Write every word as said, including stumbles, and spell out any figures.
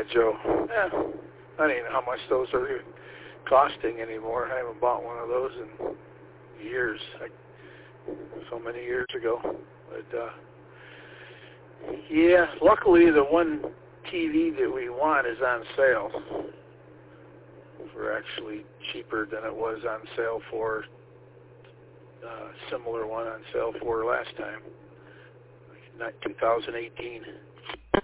Joe. Yeah, I don't even know how much those are costing anymore. I haven't bought one of those in years, like so many years ago. But uh, yeah, luckily the one T V that we want is on sale for actually cheaper than it was on sale for uh, similar one on sale for last time, not two thousand eighteen.